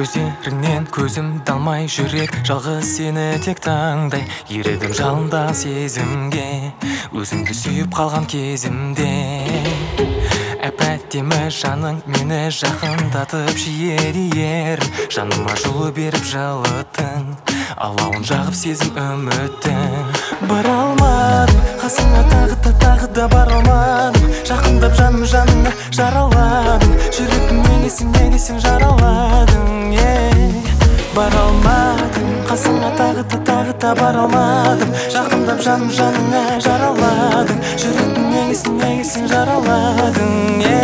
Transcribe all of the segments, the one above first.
Көздеріңнен көзімді алмай жүрек жалғыз сені тек таңдай. Ерідім жалында сезімге, өзіңді сүйіп қалған кезімде. Әп-әдемі жаның мені жақындатып жиеді ерін. Жаныма жылу беріп жылытың, алауын жағып сезім үміттің. Бара алмадым, қасыңа тағы да бара алмадым. Жақындап жаныңа жараладың, жүрегім неге сен жараладың. Бара алмадым, қасыңа тағы да бара алмадым. Жақындап жаныңа жараладың, жүрегім неге сен жараладың.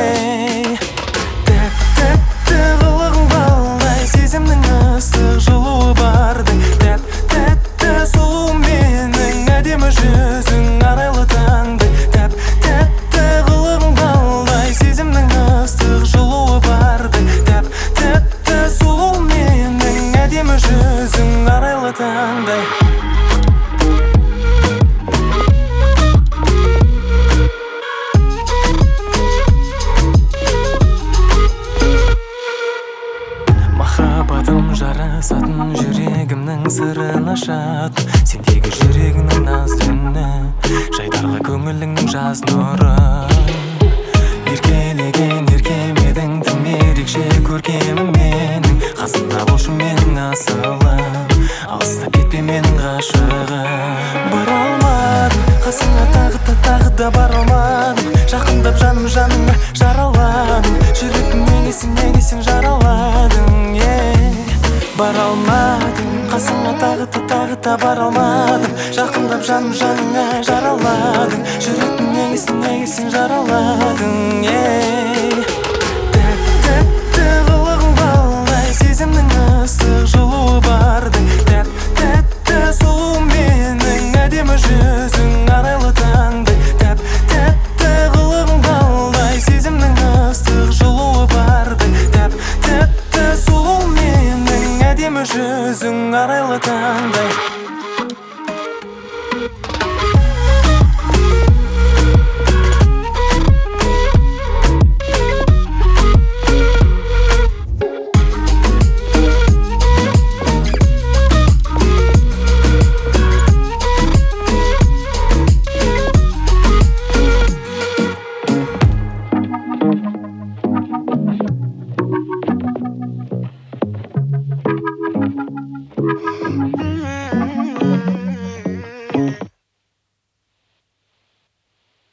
Тәтті қылығың балдай, сезімнің ыстық жылуы бардай. Тәтті сұлу менің әдемі жүзің арайлы таңдай. Тәтті қылығың балдай, сезімнің ыстық жылуы бардай. Тәтті сұлу менің әдемі жүзің арайлы таңдай. Махаббатым жарасатын, жүрегімнің сырын ашатын. Сендегі жүрегіңнің назды үні, жайдарлы көңіліңнің жаз нұры. Еркелеген еркемедің тым ерекше көркемі менің. Қасымда болшы менің асылым, алыстап кетпе менің ғашығым. Бара алмадым, қасыңа тағы да бара алмадым. Жақындап жаныңа жараладың, жүрегім неге сен жараладың. Бара алмадым, қасыңа тағы да бара алмадым. Жақындап жаныңа жараладың, жүрегім неге сен жараладың. Тәтті қылығың балдай, сезімнің ыстық жылуы бардай. Тәтті сұлу менің әдемі жүзің арайлы таңдай. Тәтті қылығың балдай, сезімнің ыстық жылуы бардай. Тәтті сұлу менің әдемі жүзің арайлы таңдай.